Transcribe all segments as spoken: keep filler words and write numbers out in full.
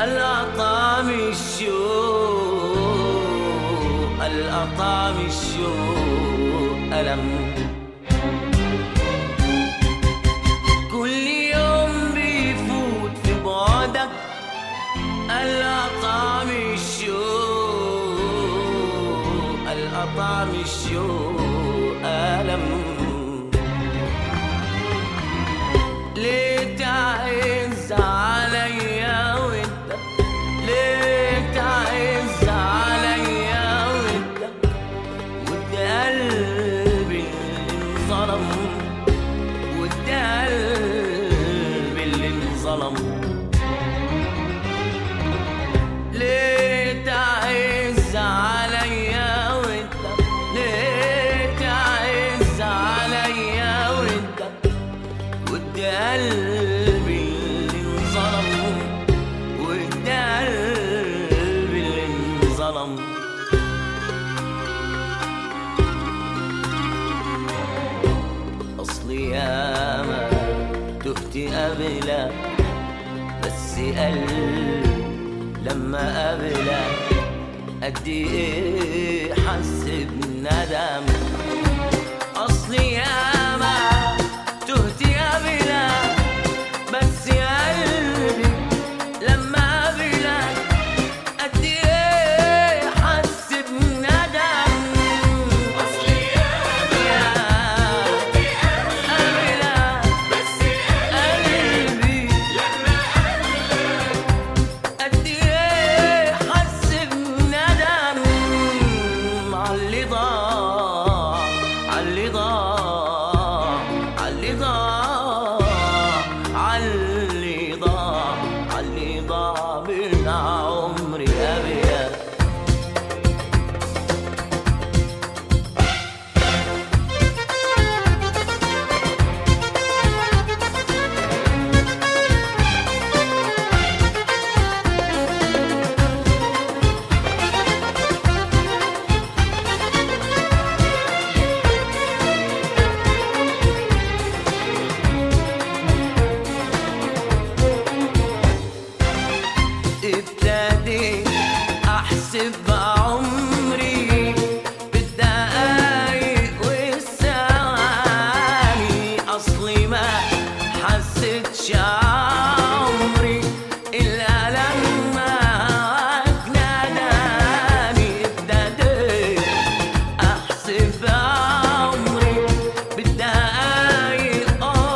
الأطعم الشوق، الأطعم الشوق ألم. كل يوم بيفوت في بعدك الأطعم الشوق، الأطعم الشوق ألم. ليه تعز عليا وانت، ليه تعز عليا وانت، وانت قلبي اللي انظلم، وانت قلبي اللي انظلم. ليه تعز عليا وانت، ليه تعز عليا وانت، وانت قلبي اللي انظلم، وانت قلبي اللي انظلم. اصلي ياما تهت قبلك، بس قلبي لما قابلك قد ايه حس بندم. اصلي ياما تهت قبلك، بس قلبي لما قابلك قد ايه حس بندم. اصلي ياما تهت قبلك، بس قلبي لما قابلك قد ايه حس بندم. عاللي ضاع، عاللي ضاع، عاللي ضاع، عاللي ضاع، عاللي ضاع من عمري أبيض. ابتديت احسب عمري بالدقايق والثواني. اصلي ما حسيتش عمري الا لما ناداني. ابتديت احسب عمري بالدقايق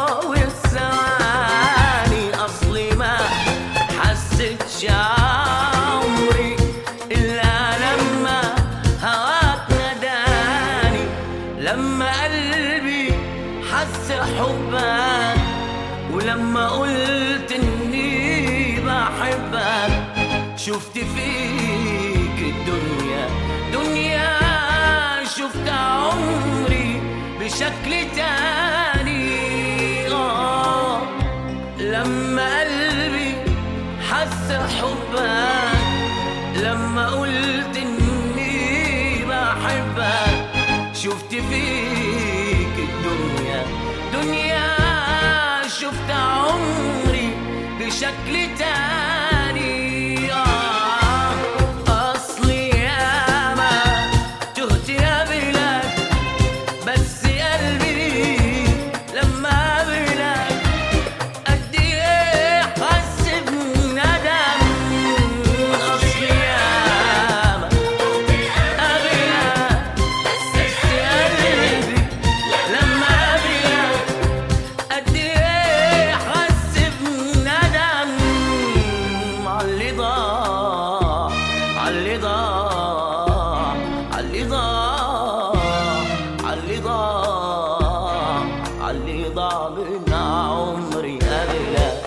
والثواني. اصلي ما حسيتش عمري إلا لما هواك ناداني. لما قلبي حس حبك، ولما قلت إني بحبك، شفت فيك الدنيا دنيا. شفت عمري بشكل تاني. آه لما قلبي حس حبك، لما قلت إني بحبك، شفت فيك الدنيا دنيا. شفت عمري بشكل تاني. آه أصلي ياما تهت قبلك، بس قلبي لما قابلك قد ايه حس بندم. اصلي ياما قابلك، بس قلبي لما قابلك قد ايه حس بندم. عاللي ضاع، عاللي ضاع، عاللي ضاع، عاللي ضاع، عاللي ضاع من عمري قبلك.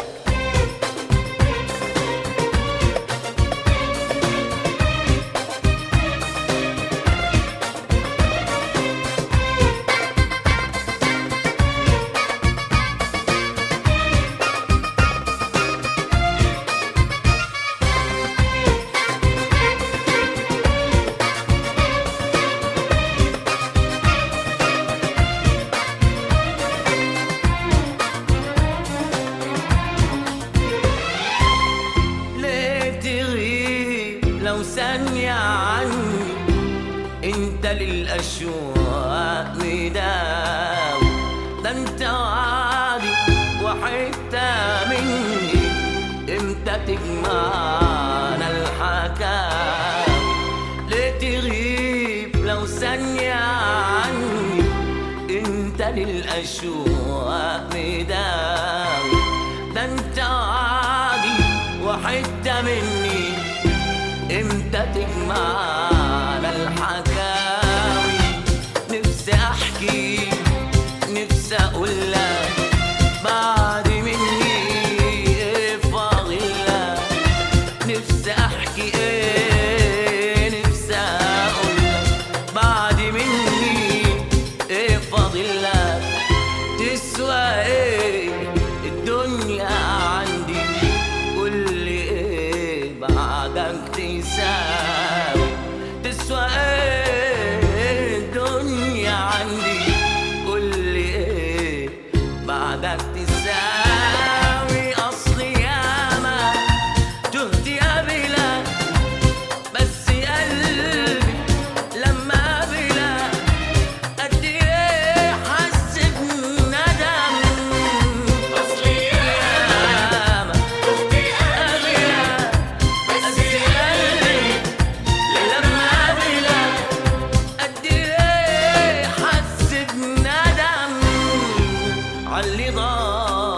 للأشواق مداوي، ده انت وعدي وحتة مني، امتى تجمعنا الحكاوي؟ ليه تغيب لو ثانية عني؟ انت للأشواق مداوي، ده انت وعدي وحتة مني، امتى تجمعنا الحكاوي؟ نفسي احكي نفسي اقولك بعد مني ايه فاضلك، نفسي احكي ايه نفسي اقولك بعد مني ايه فاضلك. تسوى ايه الدنيا عندي؟ قولي ايه بعدك تساوي؟ تسوى ايه الدنيا عندي؟ قولي ايه بعدك تساوي؟ اصلي ياما تهت قبلك، بس قلبي لما قبلك قد ايه حس بندم. اصلي ياما تهت قبلك، بس قلبي لما قبلك قد ايه حس بندم عاللي ضاع